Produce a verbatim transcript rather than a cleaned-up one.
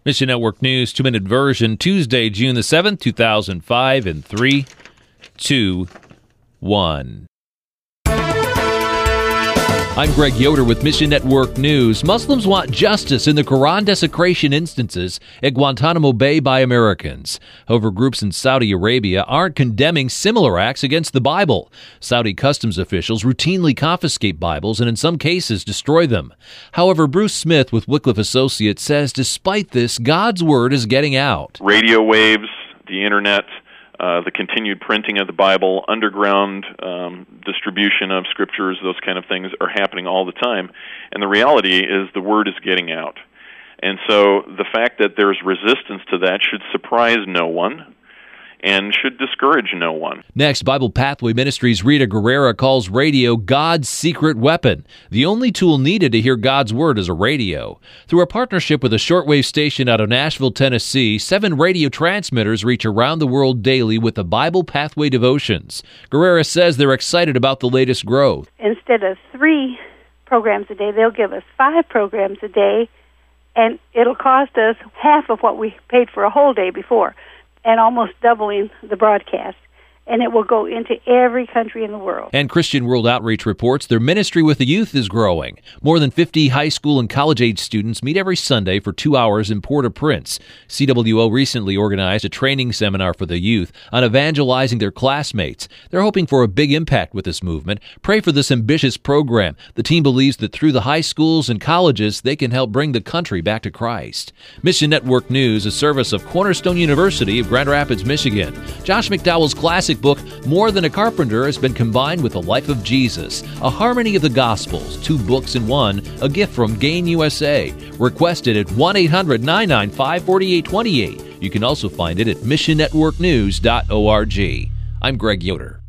Mission Network News, two-minute version, Tuesday, June the seventh, two thousand five, in three, two, one. I'm Greg Yoder with Mission Network News. Muslims want justice in the Quran desecration instances at Guantanamo Bay by Americans. However, groups in Saudi Arabia aren't condemning similar acts against the Bible. Saudi customs officials routinely confiscate Bibles and in some cases destroy them. However, Bruce Smith with Wycliffe Associates says despite this, God's word is getting out. Radio waves, the internet, Uh, the continued printing of the Bible, underground um, distribution of scriptures, those kind of things are happening all the time. And the reality is the word is getting out. And so the fact that there's resistance to that should surprise no one and should discourage no one. Next, Bible Pathway Ministries' Rita Guerrera calls radio God's secret weapon. The only tool needed to hear God's word is a radio. Through a partnership with a shortwave station out of Nashville, Tennessee, seven radio transmitters reach around the world daily with the Bible Pathway devotions. Guerrera says they're excited about the latest growth. Instead of three programs a day, they'll give us five programs a day, and it'll cost us half of what we paid for a whole day before, and almost doubling the broadcast. And it will go into every country in the world. And Christian World Outreach reports their ministry with the youth is growing. More than fifty high school and college-age students meet every Sunday for two hours in Port-au-Prince. C W O recently organized a training seminar for the youth on evangelizing their classmates. They're hoping for a big impact with this movement. Pray for this ambitious program. The team believes that through the high schools and colleges, they can help bring the country back to Christ. Mission Network News, a service of Cornerstone University of Grand Rapids, Michigan. Josh McDowell's classic book, More Than a Carpenter, has been combined with the life of Jesus, a harmony of the Gospels, two books in one, a gift from Gain U S A. Requested at one eight hundred nine nine five four eight two eight. You can also find it at mission network news dot org. I'm Greg Yoder.